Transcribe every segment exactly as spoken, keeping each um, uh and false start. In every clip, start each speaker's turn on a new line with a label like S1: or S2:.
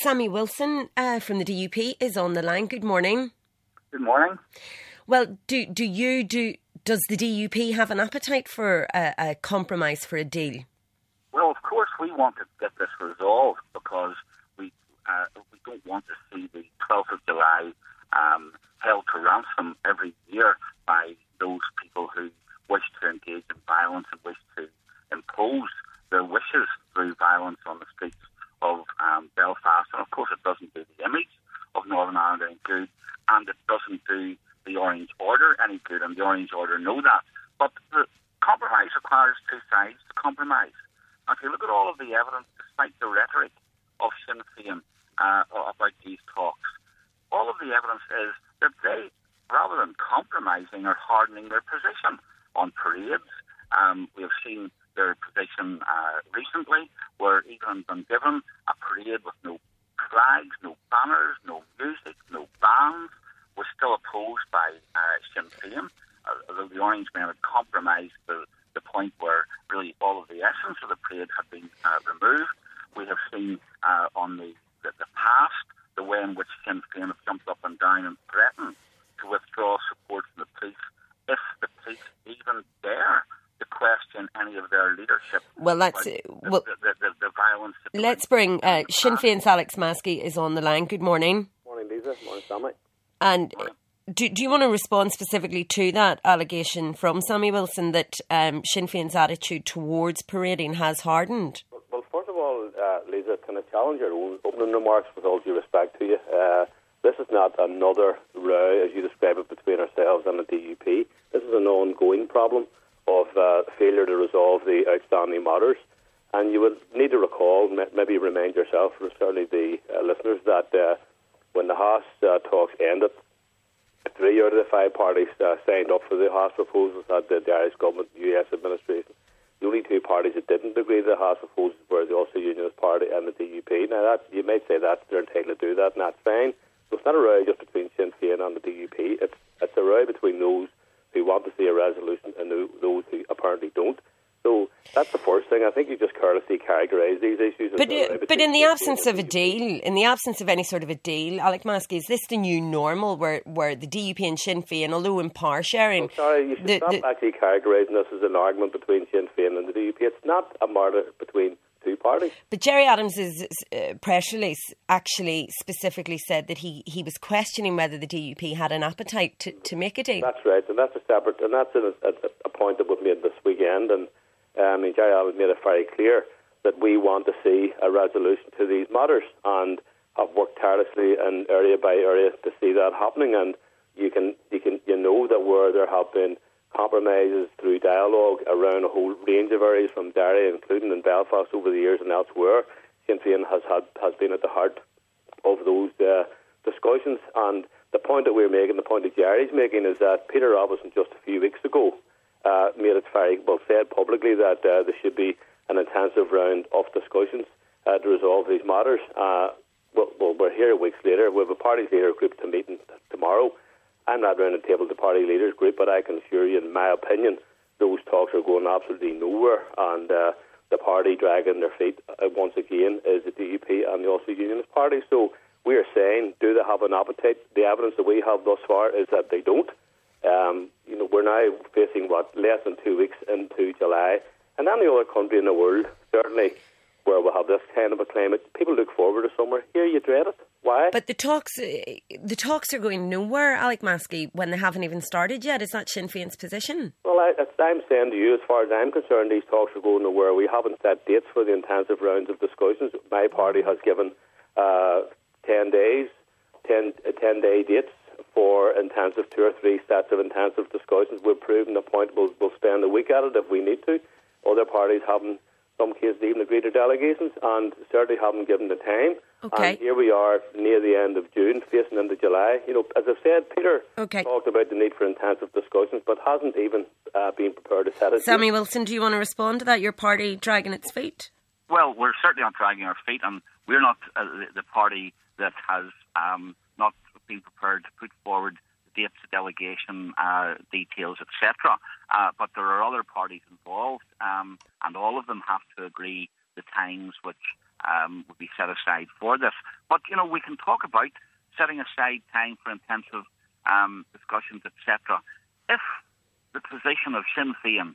S1: Sammy Wilson uh, from the D U P is on the line. Good morning.
S2: Good morning.
S1: Well, do do you do? Does the D U P have an appetite for a, a compromise for a deal?
S2: Well, of course, we want to get this resolved because we uh, we don't want to see the twelfth of July um, held to ransom every year by those people who wish to engage in violence and wish to impose their wishes through violence on the streets of um, Belfast. And of course, it doesn't do the image of Northern Ireland any good, and it doesn't do the Orange Order any good, and the Orange Order know that. But the compromise requires two sides to compromise. And if you look at all of the evidence, despite the rhetoric of Sinn Féin uh, about these talks, all of the evidence is that they, rather than compromising, are hardening their position on parades. Um, we have seen their position uh, recently, where even been given a parade with no flags, no banners, no music, no bands, was still opposed by uh, Sinn Féin, uh, although the Orange men had compromised the, the point where really all of the essence of the parade had been uh, removed. We have seen uh, on the, the, the past the way in which Sinn Féin have jumped up and down and threatened to withdraw support from the police if the police even dare to question any of their leadership.
S1: Well, that's
S2: the,
S1: well.
S2: The, the, the, the violence.
S1: Let's bring uh, Sinn Féin's Alex Maskey is on the line. Good morning.
S3: Morning, Lisa. Morning, Sammy.
S1: And do do you want to respond specifically to that allegation from Sammy Wilson that um, Sinn Féin's attitude towards parading has hardened?
S3: Well, well first of all, uh, Lisa, can I challenge your own opening remarks with all due respect to you? Uh, this is not another row, as you describe it, between ourselves and the D U P. This is an ongoing problem of uh, failure to resolve the outstanding matters. And you would need to recall, maybe remind yourself, or certainly the uh, listeners, that uh, when the Haas uh, talks ended, three out of the five parties uh, signed up for the Haas proposals at the, the Irish government, U S administration. The only two parties that didn't agree to the Haas proposals were the Ulster Unionist Party and the D U P. Now, that you might say that they're entitled to do that, and that's fine. So it's not a row just between Sinn Féin and the D U P. It's, it's a row between those who want to see a resolution and those who apparently don't. So that's the first thing. I think you just carelessly characterise these issues.
S1: But uh, but in the absence of a deal, in the absence of any sort of a deal, Alex Maskey, is this the new normal where, where the D U P and Sinn Féin, although in power sharing...
S3: Oh, sorry, you should
S1: the,
S3: stop
S1: the,
S3: actually characterising this as an argument between Sinn Féin and the D U P. It's not a matter between two parties.
S1: But Gerry Adams' uh, press release actually specifically said that he, he was questioning whether the D U P had an appetite to, to make a deal.
S3: That's right, and that's a separate, and that's a, a, a point that was made this weekend, and Um, and Gerry Adams made it very clear that we want to see a resolution to these matters and have worked tirelessly and area by area to see that happening. And you can, you can, you know that where there have been compromises through dialogue around a whole range of areas from Derry, including in Belfast over the years and elsewhere, Sinn Féin has had has been at the heart of those uh, discussions. And the point that we're making, the point that Gerry's making, is that Peter Robinson just a few weeks ago Uh, made it very well said publicly that uh, there should be an intensive round of discussions uh, to resolve these matters. Uh, well, well, we're here weeks later. We have a party leader group to meet tomorrow. I'm not round the table of the party leaders group, but I can assure you, in my opinion, those talks are going absolutely nowhere. And uh, the party dragging their feet uh, once again is the D U P and the Ulster Unionist Party. So we are saying, do they have an appetite? The evidence that we have thus far is that they don't. Um, you know, we're now facing, what, less than two weeks into July. And any other country in the world, certainly, where we'll have this kind of a climate, people look forward to summer. Here, you dread it. Why?
S1: But the talks uh, the talks are going nowhere, Alex Maskey, when they haven't even started yet. Is that Sinn Féin's position?
S3: Well, I, as I'm saying to you, as far as I'm concerned, these talks are going nowhere. We haven't set dates for the intensive rounds of discussions. My party has given uh, ten days, ten, uh, ten-day dates for intensive, two or three sets of intensive discussions. We've proven the point we'll, we'll spend a week at it if we need to. Other parties haven't, some cases, even agreed to delegations and certainly haven't given the time.
S1: Okay.
S3: And here we are near the end of June, facing into July. You know, as I've said, Peter
S1: okay.
S3: talked about the need for intensive discussions, but hasn't even uh, been prepared to set it.
S1: Sammy Wilson, do you want to respond to that? Your party dragging its feet?
S2: Well, we're certainly not dragging our feet, and we're not uh, the, the party that has um, not been prepared to put forward dates, delegation, uh, details, et cetera. Uh, but there are other parties involved, um, and all of them have to agree the times which um, would be set aside for this. But, you know, we can talk about setting aside time for intensive um, discussions, et cetera. If the position of Sinn Féin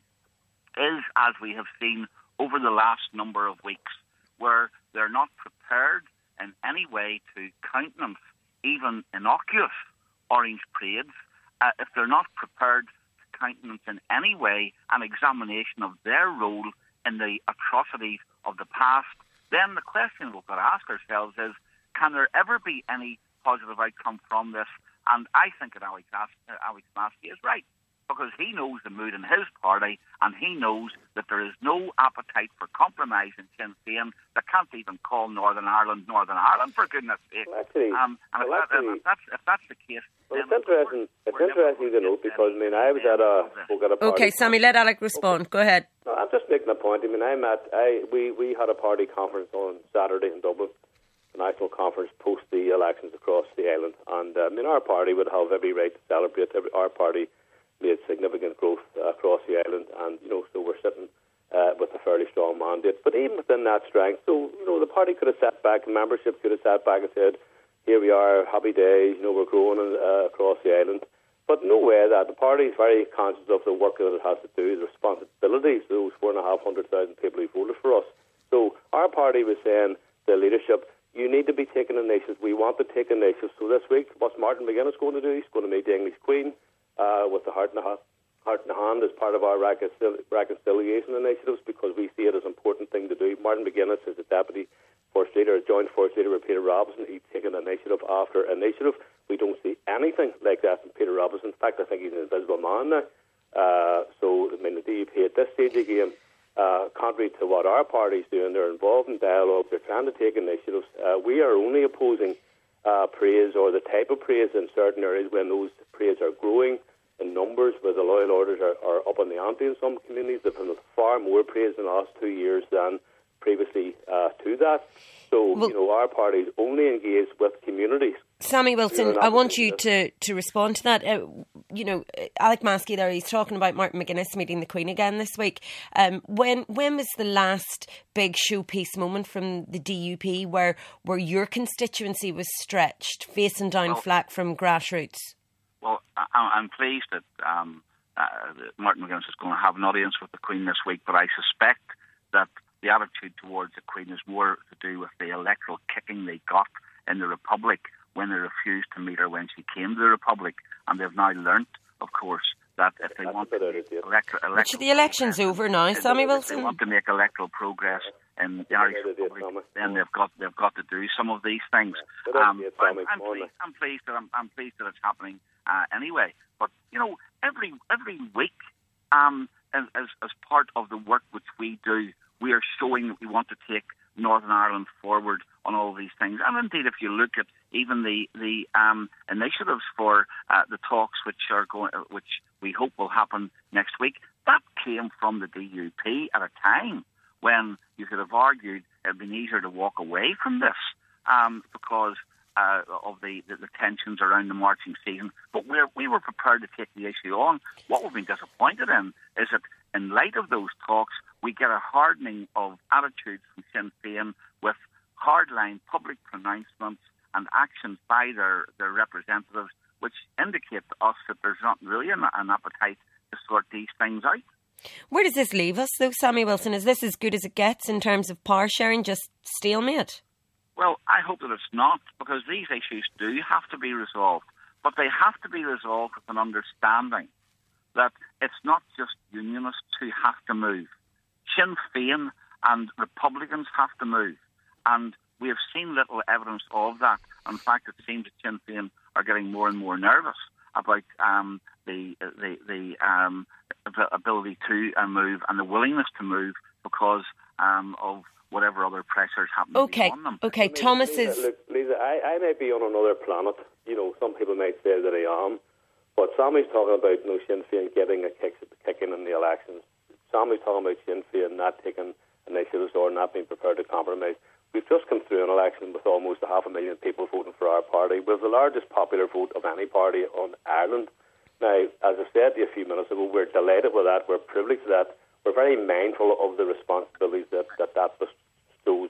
S2: is, as we have seen over the last number of weeks, where they're not prepared in any way to countenance even innocuous orange parades, uh, if they're not prepared to countenance in any way an examination of their role in the atrocities of the past, then the question we've got to ask ourselves is, can there ever be any positive outcome from this? And I think that Alex, As- uh, Alex Maskey is right, because he knows the mood in his party, and he knows that there is no appetite for compromise in Sinn Féin. They can't even call Northern Ireland Northern Ireland, for goodness sake.
S3: Well, actually,
S2: um, and
S3: well,
S2: if, that,
S3: actually,
S2: if, that's, if that's the case...
S3: Well, it's interesting, it's interesting to note, because, I mean, I was at a... Spoke at a party.
S1: Okay, Sammy, let Alec respond.
S3: Okay.
S1: Go ahead.
S3: No, I'm just making a point. I mean, I'm at... I, we, we had a party conference on Saturday in Dublin, the national conference post the elections across the island. And, uh, I mean, our party would have every right to celebrate. Every, our party made significant growth uh, across the island, and, you know, so we're sitting uh, with a fairly strong mandate. But even within that strength, so, you know, the party could have sat back, membership could have sat back and said, here we are, happy days, you know, we're growing uh, across the island. But no way that the party is very conscious of the work that it has to do, the responsibilities, those four and a half hundred thousand people who voted for us. So our party was saying to the leadership, you need to be taking initiatives. We want to take initiatives. So this week, what's Martin McGuinness going to do? He's going to meet the English Queen uh, with the heart in the, ha- heart in the hand as part of our reconcil- reconciliation initiatives, because we see it as an important thing to do. Martin McGuinness is the deputy First Leader, joint First Leader with Peter Robinson. He's taken initiative after initiative. We don't see anything like that from Peter Robinson. In fact, I think he's an invisible man now. Uh, so, I mean, the D U P at this stage of the game, uh, contrary to what our party's doing, they're involved in dialogue, they're trying to take initiatives. Uh, we are only opposing uh, praise, or the type of praise in certain areas when those praise are growing in numbers, where the law and orders are, are up on the ante in some communities. They've had far more praise in the last two years than previously uh, to that. So, well, you know, our party's only engaged with communities.
S1: Sammy Wilson, I want you to, to respond to that. Uh, you know, Alec Maskey there, he's talking about Martin McGuinness meeting the Queen again this week. Um, when when was the last big showpiece moment from the D U P where, where your constituency was stretched, facing down well, flack from grassroots? Well,
S2: I, I'm pleased that um, uh, Martin McGuinness is going to have an audience with the Queen this week, but I suspect that the attitude towards the Queen is more to do with the electoral kicking they got in the Republic when they refused to meet her when she came to the Republic. And they've now learnt, of course, that if they
S3: That's
S2: want to make electoral, electoral
S1: the election's over now, Sammy Wilson.
S2: If they want to make electoral progress in the Irish Republic, then they've got they've got to do some of these things. Um, I'm, I'm, pleased, I'm pleased that I'm, I'm pleased that it's happening uh, anyway. But you know, every every week, um, as as part of the work which we do, we are showing that we want to take Northern Ireland forward on all these things. And indeed, if you look at even the the um, initiatives for uh, the talks which are going, which we hope will happen next week, that came from the D U P at a time when you could have argued it would been easier to walk away from this um, because uh, of the, the, the tensions around the marching season. But we're, we were prepared to take the issue on. What we've been disappointed in is that in light of those talks, we get a hardening of attitudes from Sinn Féin with hardline public pronouncements and actions by their, their representatives, which indicate to us that there's not really an, an appetite to sort these things out.
S1: Where does this leave us, though, Sammy Wilson? Is this as good as it gets in terms of power sharing, just stalemate?
S2: Well, I hope that it's not, because these issues do have to be resolved, but they have to be resolved with an understanding that it's not just unionists who have to move. Sinn Féin and Republicans have to move. And we have seen little evidence of that. In fact, it seems that Sinn Féin are getting more and more nervous about um, the the, the um, ability to uh, move and the willingness to move because um, of whatever other pressures happen
S1: okay.
S2: to be on them.
S1: Okay,
S3: I mean,
S1: Thomas
S3: Lisa,
S1: is...
S3: Look, Lisa, I, I may be on another planet. You know, some people might say that I am. But Sammy's talking about, you know, Sinn Féin getting a kick, kick in in the elections. Sammy's talking about Sinn Féin not taking initiatives or not being prepared to compromise. We've just come through an election with almost a half a million people voting for our party. We have the largest popular vote of any party on Ireland. Now, as I said to you a few minutes ago, we're delighted with that. We're privileged with that. We're very mindful of the responsibilities that that, that bestows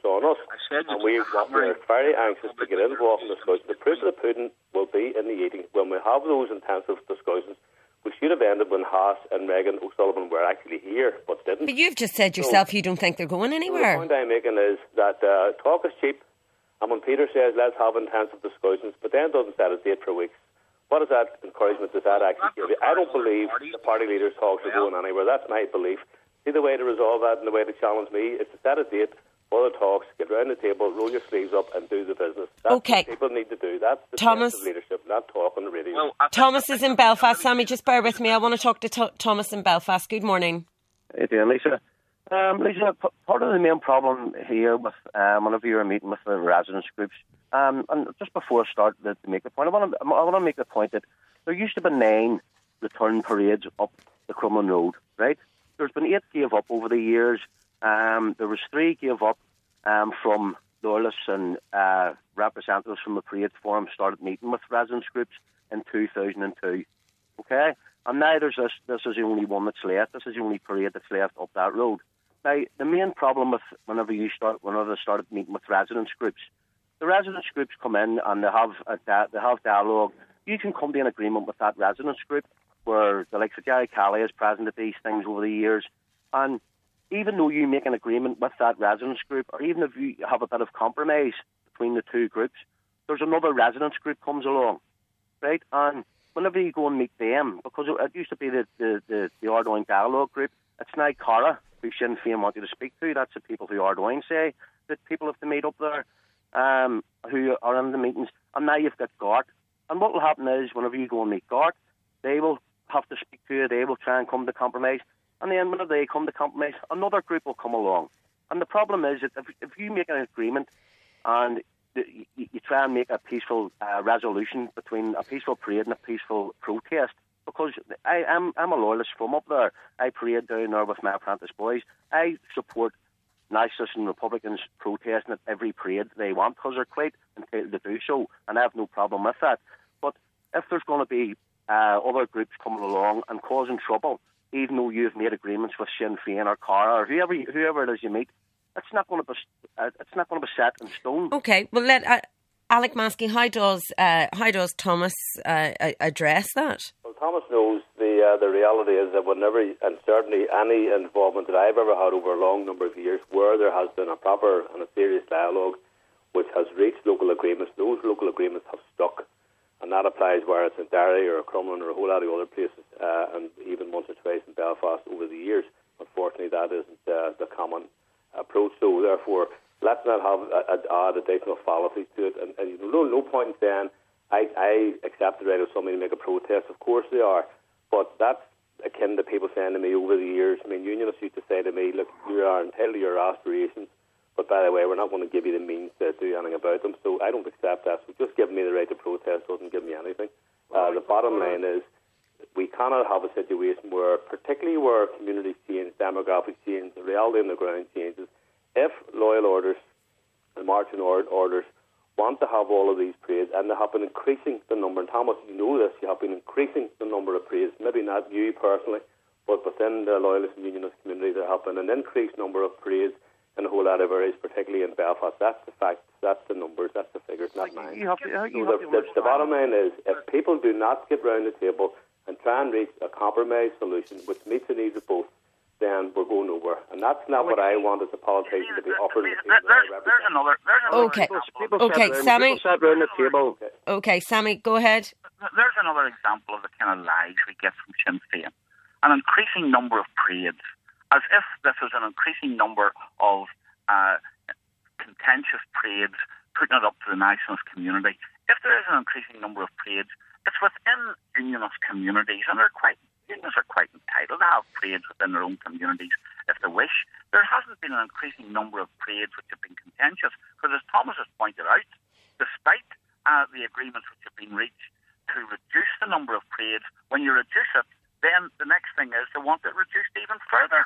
S3: is on us. And we, we're very anxious to get involved in discussion. The proof of the pudding will be in the eating. When we have those intensive discussions, we should have ended when Haas and Megan O'Sullivan were actually here, but didn't.
S1: But you've just said yourself so, you don't think they're going anywhere.
S3: The point I'm making is that uh, talk is cheap, and when Peter says let's have intensive discussions, but then doesn't set a date for weeks, what is that encouragement does that actually give you? I don't believe the party leaders' talks are going anywhere. That's my belief. See, the way to resolve that and the way to challenge me is to set a date for the talks, get round the table, roll your sleeves up and do the business. That's
S1: okay.
S3: what people need to do. That's the
S1: Thomas,
S3: sense of leadership, not talk on the radio. Well,
S1: Thomas is in Belfast. Sammy, just bear with me. I want to talk to Th- Thomas in Belfast. Good morning.
S4: Hey, dear Lisa. Um, Lisa, p- part of the main problem here with um, whenever you're meeting with the residents groups, um, and just before I start to, to make the point, I want to I want to make the point that there used to be nine return parades up the Crumlin Road, right? There's been eight gave up over the years. Um, there was three gave up um, from loyalists and uh, representatives from the parade forum started meeting with residents groups in two thousand two. Okay, and now there's this. This is the only one that's left. This is the only parade that's left up that road. Now, the main problem with whenever you start, whenever they started meeting with residents groups, the residents groups come in and they have a, they have dialogue. You can come to an agreement with that residents group where the likes of Gary Kelly has present at these things over the years, and even though you make an agreement with that residents group, or even if you have a bit of compromise between the two groups, there's another residents group comes along, right? And whenever you go and meet them, because it used to be the the the, the Ardoyne Dialogue group, it's now Cara who Sinn Féin want you to speak to. That's the people who Ardoyne say that people have to meet up there, um, who are in the meetings. And now you've got Gart. And what will happen is, whenever you go and meet Gart, they will have to speak to you, they will try and come to compromise. And then whenever they come to compromise, another group will come along. And the problem is that if, if you make an agreement and the, you, you try and make a peaceful uh, resolution between a peaceful parade and a peaceful protest, because I, I'm, I'm a loyalist from up there. I parade down there with my apprentice boys. I support Nationalists and Republicans protesting at every parade they want because they're quite entitled to do so, and I have no problem with that. But if there's going to be uh, other groups coming along and causing trouble, even though you've made agreements with Sinn Féin or Cara or whoever whoever it is you meet, it's not going to be uh, it's not going to be set in stone.
S1: Okay, well, let uh, Alec Maskey, how does uh, how does Thomas uh, address that?
S3: Well, Thomas knows the uh, the reality is that whenever, and certainly any involvement that I've ever had over a long number of years, where there has been a proper and a serious dialogue which has reached local agreements, those local agreements have stuck. And that applies where it's in Derry or Crumlin or a whole lot of other places, uh, and even once or twice in Belfast over the years. Unfortunately, that isn't uh, the common approach. So, therefore, let's not have a, a, add additional fallacies to it. And, and no, no point in saying, I, I accept the right of somebody to make a protest. Of course they are. But that's akin to people saying to me over the years, I mean, unionists used to say to me, look, you are entitled to your aspirations, but by the way, we're not going to give you the means to do anything about them. So I don't accept that. So just giving me the right to protest doesn't give me anything. Uh, the bottom line is we cannot have a situation where, particularly where communities change, demographics change, the reality on the ground changes, if loyal orders and marching orders want to have all of these parades, and they have been increasing the number, and Thomas, you know this, you have been increasing the number of parades, maybe not you personally, but within the loyalist and unionist community there have been an increased number of parades in a whole lot of areas, particularly in Belfast. That's the fact, that's the numbers, that's the figures, not mine.
S4: You have to, you
S3: so
S4: have
S3: the,
S4: to
S3: the, the bottom line is, if people do not get round the table and try and reach a compromise solution which meets the needs of both, then we're going nowhere. And that's not what I want as a politician to be offered.
S2: There's, there's, there's another, there's another
S1: okay.
S2: example.
S1: Okay,
S4: round,
S1: Sammy.
S4: People sat round the table.
S3: Okay.
S1: okay, Sammy, go ahead.
S2: There's another example of the kind of lies we get from Sinn Féin. An increasing number of parades, as if this is an increasing number of uh, contentious parades, putting it up to the nationalist community. If there is an increasing number of parades, it's within unionist communities, and they're quite unionists are quite entitled to have parades within their own communities if they wish. There hasn't been an increasing number of parades which have been contentious, because as Thomas has pointed out, despite uh, the agreements which have been reached to reduce the number of parades, when you reduce it, then the next thing is they want it reduced even further.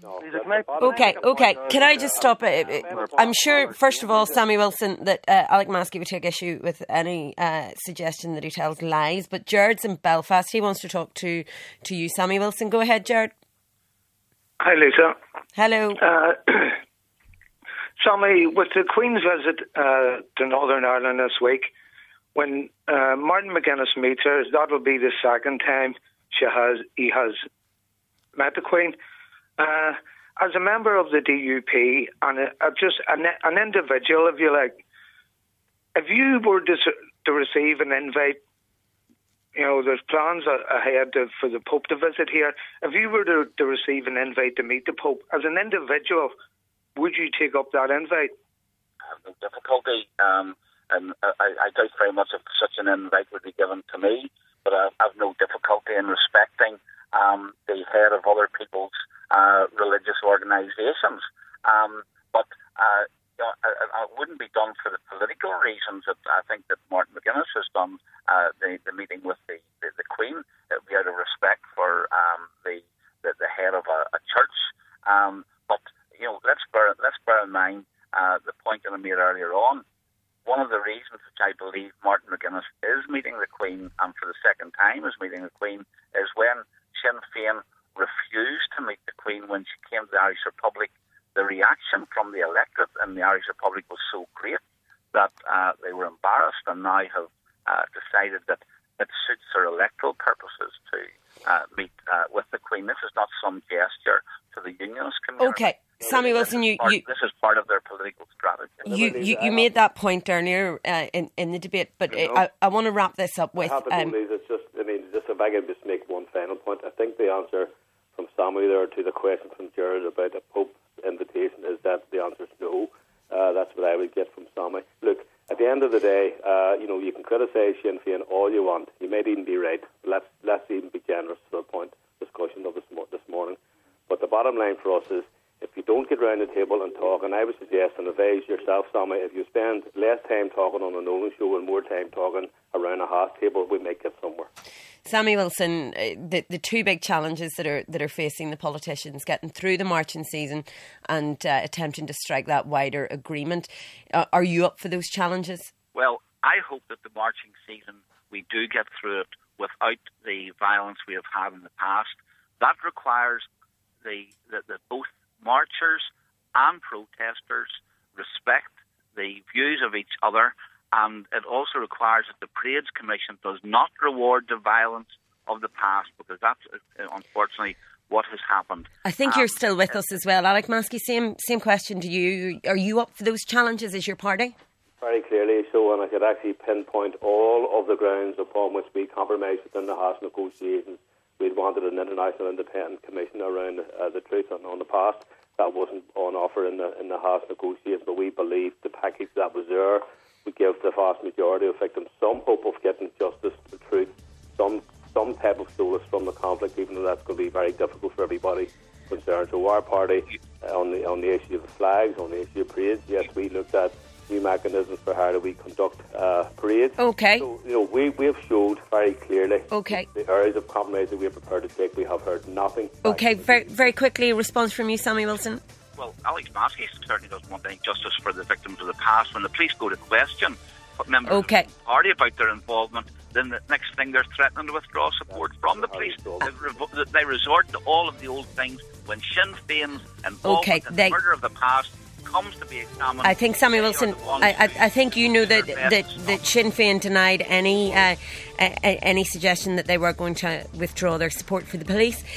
S3: No,
S1: okay, okay. Can I just stop it? I'm sure, first of all, Sammy Wilson, that uh, Alec Maskey would take issue with any uh, suggestion that he tells lies. But Jared's in Belfast. He wants to talk to, to you, Sammy Wilson. Go ahead, Jared.
S5: Hi, Lisa.
S1: Hello.
S5: Uh, Sammy, with the Queen's visit uh, to Northern Ireland this week, when uh, Martin McGuinness meets her, that will be the second time she has he has met the Queen. Uh, as a member of the D U P and a, a just an, an individual, if you like, if you were to, to receive an invite, you know, there's plans ahead to, for the Pope to visit here. If you were to, to receive an invite to meet the Pope, as an individual, would you take up that invite?
S2: I have no difficulty, um, and I, I doubt very much if such an invite would be given to me, but I have no difficulty in respecting um, the head of other people's uh, religious organisations. Um, but uh, you know, it wouldn't be done for the political reasons that I think that Martin McGuinness has done uh, the, the meeting with the, the, the Queen. It would be out of respect for um, the, the the head of a, a church. Um, but you know, let's bear let's bear in mind uh, the point that I made earlier on. One of the reasons which I believe Martin McGuinness is meeting the Queen, and for the second time is meeting the Queen, is when Sinn Féin refused to meet the Queen when she came to the Irish Republic. The reaction from the electorate in the Irish Republic was so great that uh, they were embarrassed and now have uh, decided that it suits their electoral purposes to uh, meet uh, with the Queen. This is not some gesture to the Unionist community.
S1: Okay. Sammy Wilson, you,
S2: part,
S1: you
S2: this is part of their political strategy.
S1: You you, you made that point earlier uh, in in the debate, but
S3: you know,
S1: I, I want to wrap this up with.
S3: I have to
S1: Um,
S3: go, Lisa. It's just, I mean, just if I can just make one final point. I think the answer from Sammy there to the question from Gerard about a Pope invitation is that the answer is no. Uh, that's what I would get from Sammy. Look, at the end of the day, uh, you know, you can criticise Sinn Féin all you want. You may even be right. Let's let's even be generous to the point discussion of this, mo- this morning. But the bottom line for us is, if you don't get round the table and talk, and I would suggest and advise yourself, Sammy, if you spend less time talking on a Nolan show and more time talking around a half table, we may get somewhere.
S1: Sammy Wilson, uh, the the two big challenges that are that are facing the politicians, getting through the marching season and uh, attempting to strike that wider agreement. Uh, are you up for those challenges?
S6: Well, I hope that the marching season, we do get through it without the violence we have had in the past. That requires the the, the both marchers and protesters respect the views of each other, and it also requires that the Parades Commission does not reward the violence of the past, because that's uh, unfortunately what has happened.
S1: I think
S6: um,
S1: you're still with us as well, Alec Maskey. Same same question to you. Are you up for those challenges as your party?
S3: Very clearly so, and I could actually pinpoint all of the grounds upon which we compromised within the Haas negotiations. We'd wanted an international independent commission around uh, the truth on, on the past. That wasn't on offer in the in the Haas negotiations, but we believed the package that was there would give the vast majority of victims some hope of getting justice, the truth, some some type of solace from the conflict, even though that's going to be very difficult for everybody concerned. So our party, uh, on the on the issue of the flags, on the issue of parades, yes, we looked at new mechanisms for how do we conduct uh, parades.
S1: Okay.
S3: So, you know, we, we have showed very clearly
S1: okay.
S3: the areas of compromise that we are prepared to take. We have heard nothing.
S1: Okay, very, very quickly, a response from you, Sammy Wilson.
S6: Well, Alex Maskey certainly doesn't want any justice for the victims of the past. When the police go to question members
S1: okay.
S6: of the party about their involvement, then the next thing they're threatening to withdraw support That's from the police. They, revo- they resort to all of the old things when Sinn Féin's involvement
S1: okay,
S6: in
S1: they-
S6: the murder of the past comes to be examined.
S1: I think Sammy Wilson. I, I, I think you know that that, that Sinn Féin denied any uh, uh, any suggestion that they were going to withdraw their support for the police.